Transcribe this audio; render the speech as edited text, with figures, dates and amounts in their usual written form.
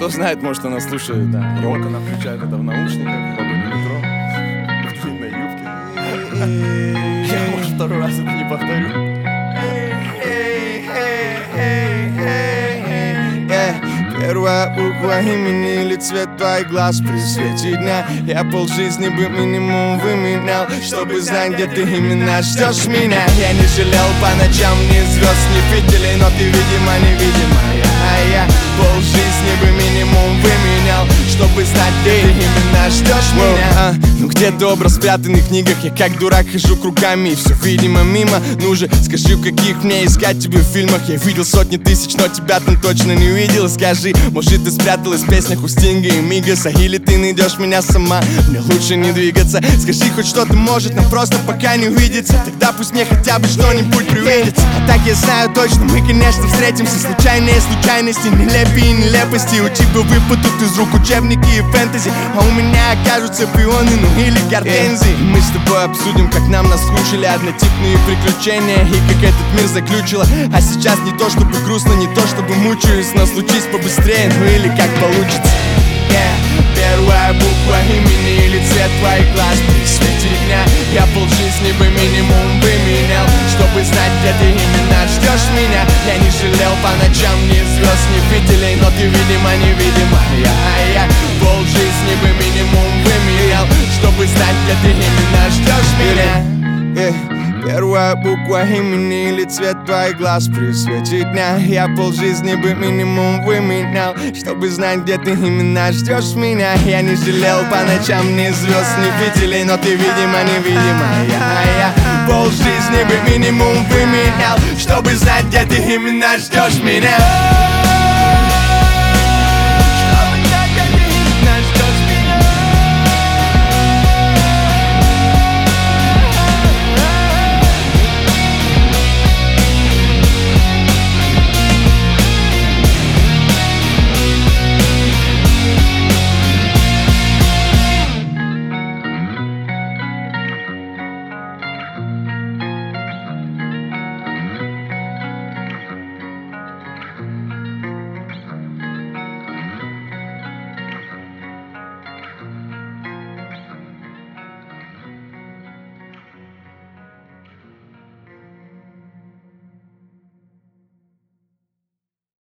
Кто знает, может, она слушает рок, она включает это в наушниках, в вагоне метро, в длинной юбке. Я, может, второй раз это не повторю. Первая буква имени или цвет твоих глаз при свете дня. Я полжизни бы минимум выменял, чтобы знать, где ты именно ждешь меня. Я не жалел по ночам ни звезд, ни фитилей, но ты, видимо, невидимая. А я полжизни бы минимум выменял, чтобы знать, где ты именно ждешь меня. Ну где-то образ спрятанный в книгах, я как дурак хожу кругами, и все, видимо, мимо. Ну же, скажи, в каких мне искать тебе в фильмах? Я видел сотни тысяч, но тебя там точно не увидел. Скажи, может, ты спряталась в песнях у Стинга и Мигаса, или ты найдешь меня сама? Мне лучше не двигаться. Скажи хоть что-то, может, нам просто пока не увидеться. Тогда пусть мне хотя бы что-нибудь привидится. А так я знаю точно, мы, конечно, встретимся. Случайные случайности, нелепые нелепости. У тебя выпадут из рук учебники и фэнтези, а у меня окажутся пионы, ну или гортензии. Мы с тобой обсудим, как нам наскучили однотипные приключения и как этот мир заключило. А сейчас не то чтобы грустно, не то чтобы мучаюсь, но случись побыстрее, ну или как получится. Первая буква имени или цвет твоих глаз при свете дня. Я полжизни бы минимум выменял, чтобы знать, где ты именно ждешь меня. Я не жалел по ночам ни звезд, ни фитилей, но ты, видимо, невидимая. А я полжизни бы минимум выменял, чтобы знать, где ты именно ждешь меня. Первая буква имени или цвет твоих глаз при свете дня. Я полжизни бы минимум выменял, чтобы знать, где ты именно ждешь меня. Я не жалел по ночам ни звезд, ни фитилей, но ты, видимо, невидимая. А я полжизни бы минимум выменял, чтобы знать, где ты именно ждешь меня.